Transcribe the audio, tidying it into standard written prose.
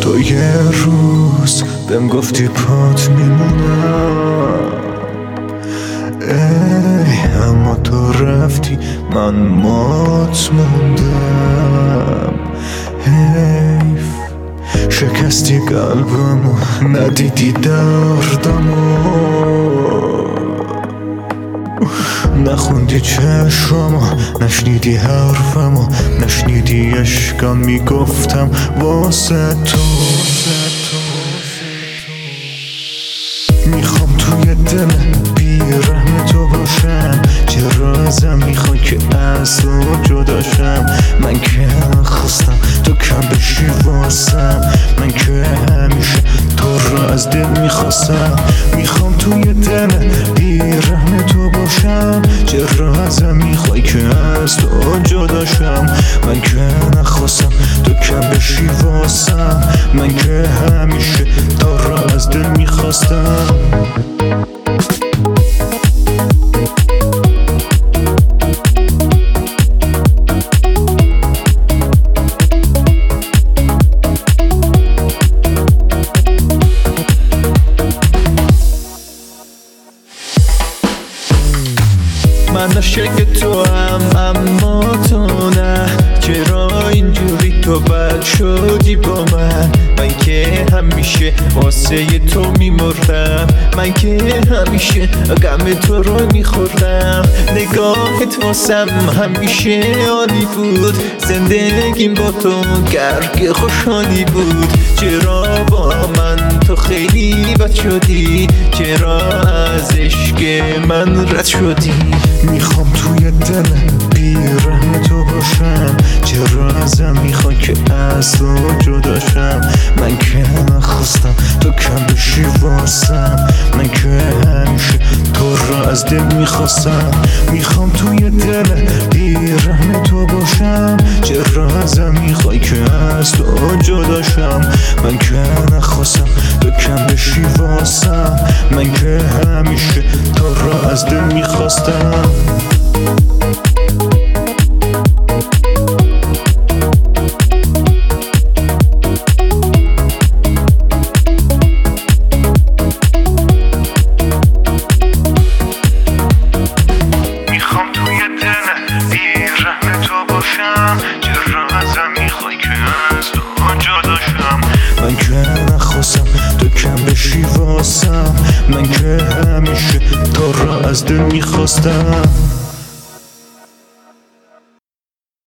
تو یه روز بهم گفتی پات میمونم، اما تو رفتی من مات موندم. حیف شکستی قلبمو، ندیدی دردمو، نخوندی چشمامو، نشنیدی حرفمو، نشنیدی عشقم میگفتم واسه تو. میخوام توی دل بیرحم تو باشم، چرا ازم میخوای که از تو جداشم؟ من که خواستم تو کم بشی واسم، من که همیشه تو رو از دل میخواستم. میخوام توی دل بیرحم تو باشم، چرا ازم میخوای که از تو جداشم؟ من که نخواستم تو کم بشی واسم، من که همیشه تو رو از دل میخواستم. من عاشق تو هم اما تو نه، چرا اینجوری تو بد شدی با من؟ من که همیشه واسه تو میمردم، من که همیشه غم تو رو میخوردم. نگاهت واسم همیشه عالی بود، زندگیم با تو گرگ خوشحالی بود. چرا با من تو خیلی بد شدی؟ چرا از عشق من رد شدی؟ میخوام توی دل بیرحم تو باشم، چرا ازم میخوای که از تو جداشم؟ من که نخواستم تو کم بشی واسم، من که همیشه تو رو از دل میخواستم. میخوام توی دل بیرحم تو باشم، چرا ازم میخوای که از تو جداشم؟ من که نخواستم تو کم بشی واسم، من که همیشه تو رو از دل میخواستم. میخوام توی دل بیرحم تو باشم، چرا ازم میخوای که از تو جداشم؟ من که نخواستم تو کم بشی واسم، من که همیشه تو رو از دل میخواستم.